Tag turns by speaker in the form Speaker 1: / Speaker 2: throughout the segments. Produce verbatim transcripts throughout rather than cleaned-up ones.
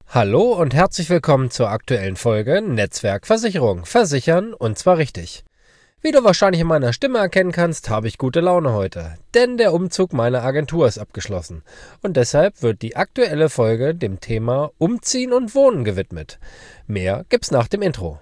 Speaker 1: Hallo und herzlich willkommen zur aktuellen Folge Netzwerkversicherung. Versichern und zwar richtig. Wie du wahrscheinlich in meiner Stimme erkennen kannst, habe ich gute Laune heute, denn der Umzug meiner Agentur ist abgeschlossen und deshalb wird die aktuelle Folge dem Thema Umziehen und Wohnen gewidmet. Mehr gibt's nach dem Intro.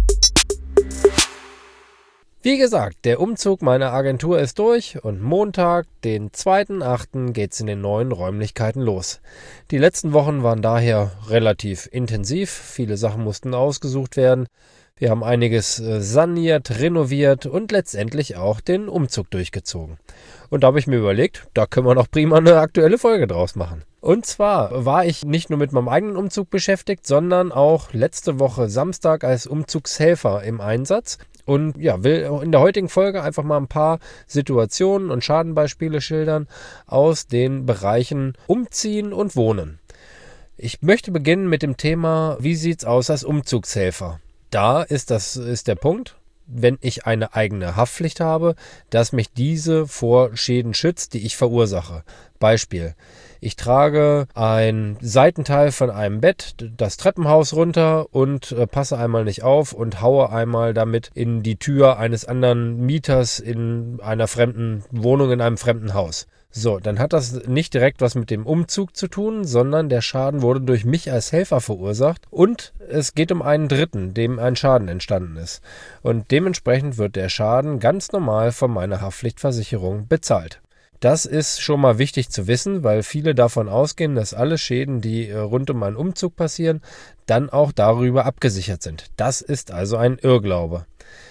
Speaker 1: Wie gesagt, der Umzug meiner Agentur ist durch und Montag, den zweiten achten geht's in den neuen Räumlichkeiten los. Die letzten Wochen waren daher relativ intensiv, viele Sachen mussten ausgesucht werden. Wir haben einiges saniert, renoviert und letztendlich auch den Umzug durchgezogen. Und da habe ich mir überlegt, da können wir noch prima eine aktuelle Folge draus machen. Und zwar war ich nicht nur mit meinem eigenen Umzug beschäftigt, sondern auch letzte Woche Samstag als Umzugshelfer im Einsatz. Und ja, will in der heutigen Folge einfach mal ein paar Situationen und Schadenbeispiele schildern aus den Bereichen Umziehen und Wohnen. Ich möchte beginnen mit dem Thema, wie sieht's aus als Umzugshelfer? Da ist das ist der Punkt, wenn ich eine eigene Haftpflicht habe, dass mich diese vor Schäden schützt, die ich verursache. Beispiel: Ich trage ein Seitenteil von einem Bett, das Treppenhaus runter und äh, passe einmal nicht auf und haue einmal damit in die Tür eines anderen Mieters in einer fremden Wohnung, in einem fremden Haus. So, dann hat das nicht direkt was mit dem Umzug zu tun, sondern der Schaden wurde durch mich als Helfer verursacht und es geht um einen Dritten, dem ein Schaden entstanden ist. Und dementsprechend wird der Schaden ganz normal von meiner Haftpflichtversicherung bezahlt. Das ist schon mal wichtig zu wissen, weil viele davon ausgehen, dass alle Schäden, die rund um einen Umzug passieren, dann auch darüber abgesichert sind. Das ist also ein Irrglaube.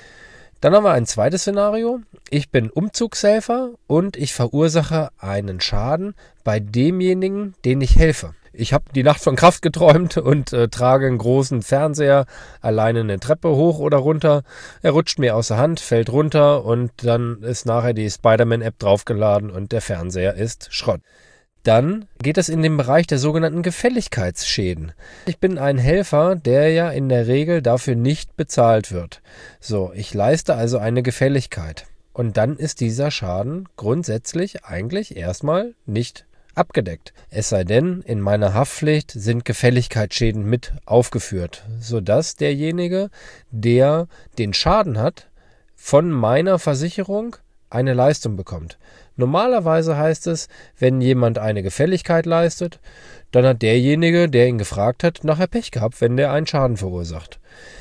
Speaker 1: Dann haben wir ein zweites Szenario. Ich bin Umzugshelfer und ich verursache einen Schaden bei demjenigen, den ich helfe. Ich habe die Nacht von Kraft geträumt und äh, trage einen großen Fernseher alleine eine Treppe hoch oder runter. Er rutscht mir aus der Hand, fällt runter und dann ist nachher die Spider-Man-App draufgeladen und der Fernseher ist Schrott. Dann geht es in den Bereich der sogenannten Gefälligkeitsschäden. Ich bin ein Helfer, der ja in der Regel dafür nicht bezahlt wird. So, ich leiste also eine Gefälligkeit. Und dann ist dieser Schaden grundsätzlich eigentlich erstmal nicht abgedeckt. Es sei denn, in meiner Haftpflicht sind Gefälligkeitsschäden mit aufgeführt, sodass derjenige, der den Schaden hat, von meiner Versicherung eine Leistung bekommt. Normalerweise heißt es, wenn jemand eine Gefälligkeit leistet, dann hat derjenige, der ihn gefragt hat, nachher Pech gehabt, wenn der einen Schaden verursacht.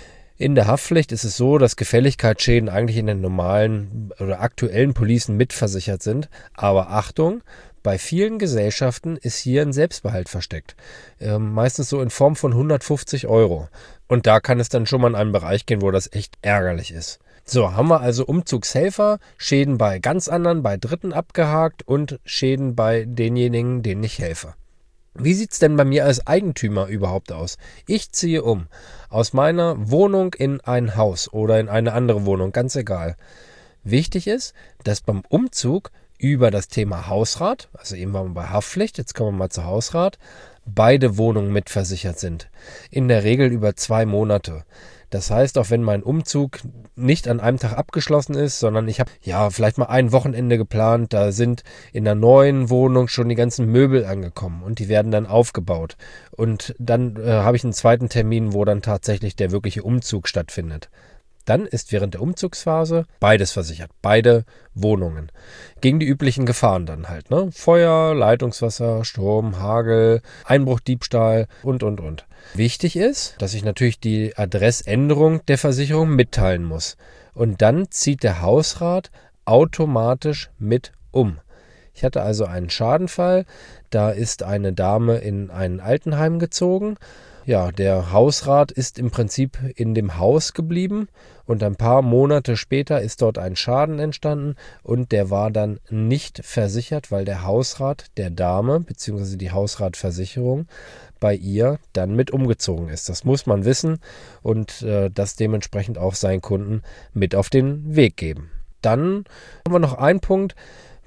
Speaker 1: In der Haftpflicht ist es so, dass Gefälligkeitsschäden eigentlich in den normalen oder aktuellen Policen mitversichert sind. Aber Achtung, bei vielen Gesellschaften ist hier ein Selbstbehalt versteckt. Äh, meistens so in Form von hundertfünfzig Euro. Und da kann es dann schon mal in einen Bereich gehen, wo das echt ärgerlich ist. So, haben wir also Umzugshelfer, Schäden bei ganz anderen, bei Dritten abgehakt und Schäden bei denjenigen, denen ich helfe. Wie sieht's denn bei mir als Eigentümer überhaupt aus? Ich ziehe um aus meiner Wohnung in ein Haus oder in eine andere Wohnung, ganz egal. Wichtig ist, dass beim Umzug über das Thema Hausrat, also eben waren wir bei Haftpflicht, jetzt kommen wir mal zu Hausrat, beide Wohnungen mitversichert sind. In der Regel über zwei Monate. Das heißt, auch wenn mein Umzug nicht an einem Tag abgeschlossen ist, sondern ich habe ja vielleicht mal ein Wochenende geplant, da sind in der neuen Wohnung schon die ganzen Möbel angekommen und die werden dann aufgebaut. Und dann äh, habe ich einen zweiten Termin, wo dann tatsächlich der wirkliche Umzug stattfindet. Dann ist während der Umzugsphase beides versichert, beide Wohnungen. Gegen die üblichen Gefahren dann halt, ne? Feuer, Leitungswasser, Sturm, Hagel, Einbruch, Diebstahl und, und, und. Wichtig ist, dass ich natürlich die Adressänderung der Versicherung mitteilen muss. Und dann zieht der Hausrat automatisch mit um. Ich hatte also einen Schadenfall, da ist eine Dame in ein Altenheim gezogen. Ja, der Hausrat ist im Prinzip in dem Haus geblieben und ein paar Monate später ist dort ein Schaden entstanden und der war dann nicht versichert, weil der Hausrat der Dame bzw. die Hausratversicherung bei ihr dann mit umgezogen ist. Das muss man wissen und äh, das dementsprechend auch seinen Kunden mit auf den Weg geben. Dann haben wir noch einen Punkt,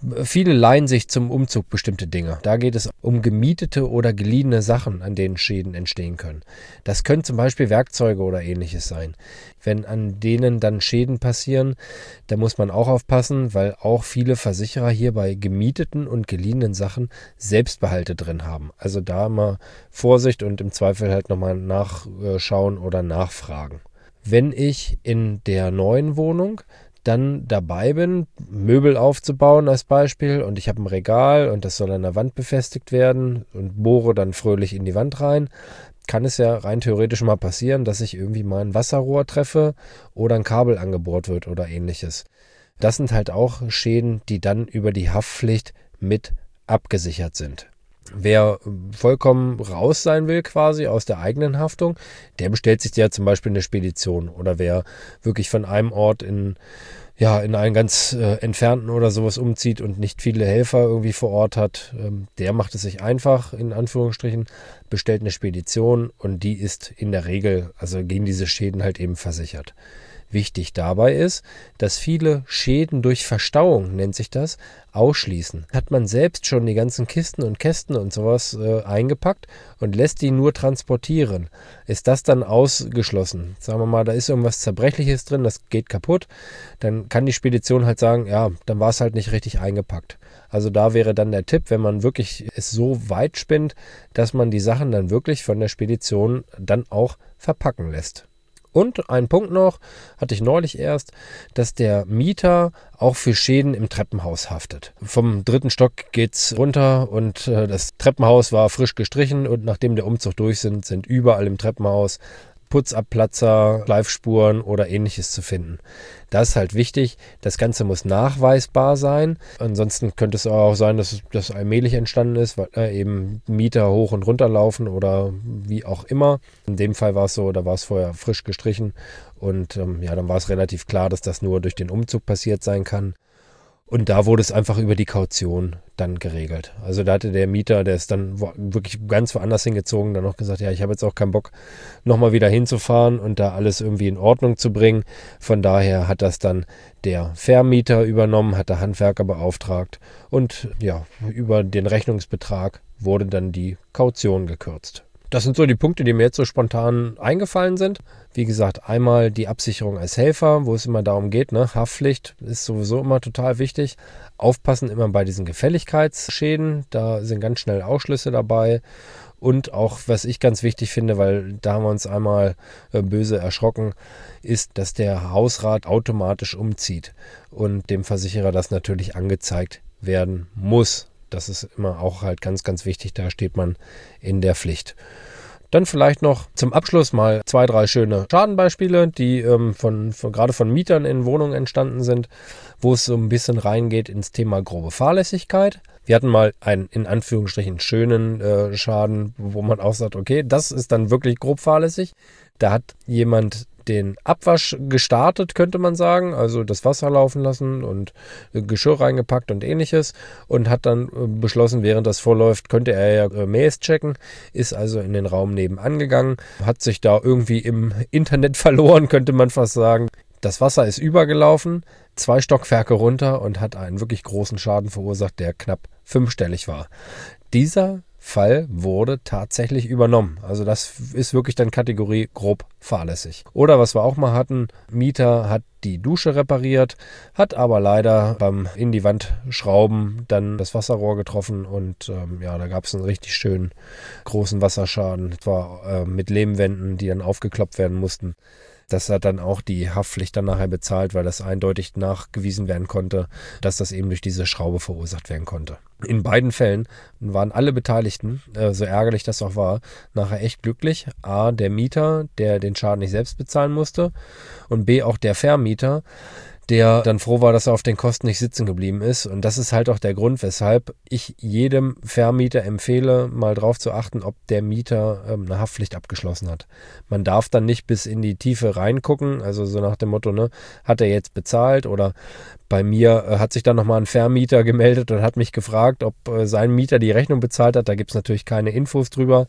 Speaker 1: Viele leihen sich zum Umzug bestimmte Dinge. Da geht es um gemietete oder geliehene Sachen, an denen Schäden entstehen können. Das können zum Beispiel Werkzeuge oder ähnliches sein. Wenn an denen dann Schäden passieren, da muss man auch aufpassen, weil auch viele Versicherer hier bei gemieteten und geliehenen Sachen Selbstbehalte drin haben. Also da mal Vorsicht und im Zweifel halt nochmal nachschauen oder nachfragen. Wenn ich in der neuen Wohnung dann dabei bin, Möbel aufzubauen als Beispiel und ich habe ein Regal und das soll an der Wand befestigt werden und bohre dann fröhlich in die Wand rein, kann es ja rein theoretisch mal passieren, dass ich irgendwie mal ein Wasserrohr treffe oder ein Kabel angebohrt wird oder ähnliches. Das sind halt auch Schäden, die dann über die Haftpflicht mit abgesichert sind. Wer vollkommen raus sein will quasi aus der eigenen Haftung, der bestellt sich ja zum Beispiel eine Spedition. Oder wer wirklich von einem Ort in, ja, in einen ganz äh, entfernten oder sowas umzieht und nicht viele Helfer irgendwie vor Ort hat, ähm, der macht es sich einfach, in Anführungsstrichen, bestellt eine Spedition und die ist in der Regel, also gegen diese Schäden halt eben versichert. Wichtig dabei ist, dass viele Schäden durch Verstauung, nennt sich das, ausschließen. Hat man selbst schon die ganzen Kisten und Kästen und sowas äh, eingepackt und lässt die nur transportieren, ist das dann ausgeschlossen. Sagen wir mal, da ist irgendwas Zerbrechliches drin, das geht kaputt, dann kann die Spedition halt sagen, ja, dann war es halt nicht richtig eingepackt. Also da wäre dann der Tipp, wenn man wirklich es so weit spinnt, dass man die Sachen dann wirklich von der Spedition dann auch verpacken lässt. Und ein Punkt noch, hatte ich neulich erst, dass der Mieter auch für Schäden im Treppenhaus haftet. Vom dritten Stock geht's runter und äh, das Treppenhaus war frisch gestrichen und nachdem der Umzug durch sind, sind überall im Treppenhaus Putzabplatzer, Schleifspuren oder ähnliches zu finden. Das ist halt wichtig. Das Ganze muss nachweisbar sein. Ansonsten könnte es auch sein, dass das allmählich entstanden ist, weil äh, eben Mieter hoch und runter laufen oder wie auch immer. In dem Fall war es so, da war es vorher frisch gestrichen und ähm, ja, dann war es relativ klar, dass das nur durch den Umzug passiert sein kann. Und da wurde es einfach über die Kaution dann geregelt. Also da hatte der Mieter, der ist dann wo, wirklich ganz woanders hingezogen, dann noch gesagt, ja, ich habe jetzt auch keinen Bock, nochmal wieder hinzufahren und da alles irgendwie in Ordnung zu bringen. Von daher hat das dann der Vermieter übernommen, hat der Handwerker beauftragt und ja, über den Rechnungsbetrag wurde dann die Kaution gekürzt. Das sind so die Punkte, die mir jetzt so spontan eingefallen sind. Wie gesagt, einmal die Absicherung als Helfer, wo es immer darum geht, ne? Haftpflicht ist sowieso immer total wichtig. Aufpassen immer bei diesen Gefälligkeitsschäden, da sind ganz schnell Ausschlüsse dabei. Und auch, was ich ganz wichtig finde, weil da haben wir uns einmal äh, böse erschrocken, ist, dass der Hausrat automatisch umzieht und dem Versicherer das natürlich angezeigt werden muss. Das ist immer auch halt ganz, ganz wichtig, da steht man in der Pflicht. Dann vielleicht noch zum Abschluss mal zwei, drei schöne Schadenbeispiele, die ähm, von, von, gerade von Mietern in Wohnungen entstanden sind, wo es so ein bisschen reingeht ins Thema grobe Fahrlässigkeit. Wir hatten mal einen in Anführungsstrichen schönen äh, Schaden, wo man auch sagt, okay, das ist dann wirklich grob fahrlässig. Da hat jemand den Abwasch gestartet, könnte man sagen, also das Wasser laufen lassen und Geschirr reingepackt und ähnliches und hat dann beschlossen, während das vorläuft, könnte er ja Mails checken, ist also in den Raum nebenan gegangen, hat sich da irgendwie im Internet verloren, könnte man fast sagen. Das Wasser ist übergelaufen, zwei Stockwerke runter und hat einen wirklich großen Schaden verursacht, der knapp fünfstellig war. Dieser Fall wurde tatsächlich übernommen. Also das ist wirklich dann Kategorie grob fahrlässig. Oder was wir auch mal hatten, Mieter hat die Dusche repariert, hat aber leider beim in die Wand schrauben dann das Wasserrohr getroffen und ähm, ja, da gab es einen richtig schönen großen Wasserschaden. Das war äh, mit Lehmwänden, die dann aufgekloppt werden mussten. Das hat dann auch die Haftpflicht dann nachher bezahlt, weil das eindeutig nachgewiesen werden konnte, dass das eben durch diese Schraube verursacht werden konnte. In beiden Fällen waren alle Beteiligten, äh, so ärgerlich das auch war, nachher echt glücklich. A, der Mieter, der den Schaden nicht selbst bezahlen musste und B, auch der Vermieter, der dann froh war, dass er auf den Kosten nicht sitzen geblieben ist. Und das ist halt auch der Grund, weshalb ich jedem Vermieter empfehle, mal drauf zu achten, ob der Mieter ähm, eine Haftpflicht abgeschlossen hat. Man darf dann nicht bis in die Tiefe reingucken, also so nach dem Motto, ne, hat er jetzt bezahlt oder bei mir äh, hat sich dann nochmal ein Vermieter gemeldet und hat mich gefragt, ob äh, sein Mieter die Rechnung bezahlt hat. Da gibt es natürlich keine Infos drüber.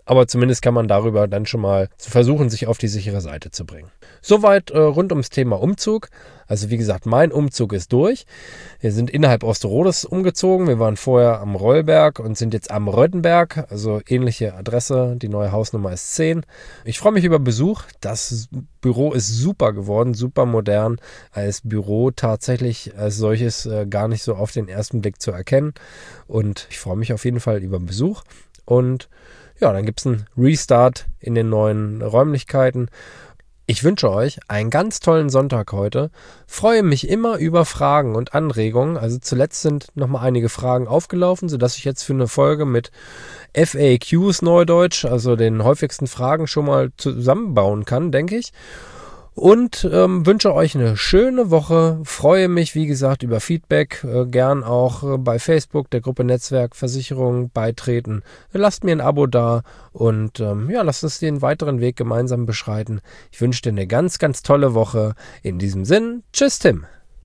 Speaker 1: Aber zumindest kann man darüber dann schon mal versuchen, sich auf die sichere Seite zu bringen. Soweit äh, rund ums Thema Umzug. Also wie gesagt, mein Umzug ist durch. Wir sind innerhalb Osterrodes umgezogen. Wir waren vorher am Rollberg und sind jetzt am Röttenberg. Also ähnliche Adresse. Die neue Hausnummer ist zehn. Ich freue mich über Besuch. Das Büro ist super geworden, super modern. Als Büro tatsächlich als solches äh, gar nicht so auf den ersten Blick zu erkennen. Und ich freue mich auf jeden Fall über Besuch. Und ja, dann gibt es einen Restart in den neuen Räumlichkeiten. Ich wünsche euch einen ganz tollen Sonntag heute. Freue mich immer über Fragen und Anregungen. Also zuletzt sind nochmal einige Fragen aufgelaufen, sodass ich jetzt für eine Folge mit F A Qs Neudeutsch, also den häufigsten Fragen, schon mal zusammenbauen kann, denke ich. Und ähm, wünsche euch eine schöne Woche. Freue mich, wie gesagt, über Feedback. Äh, gern auch äh, bei Facebook, der Gruppe Netzwerk Versicherung beitreten. Lasst mir ein Abo da und ähm, ja, lasst uns den weiteren Weg gemeinsam beschreiten. Ich wünsche dir eine ganz, ganz tolle Woche. In diesem Sinn, tschüss Tim.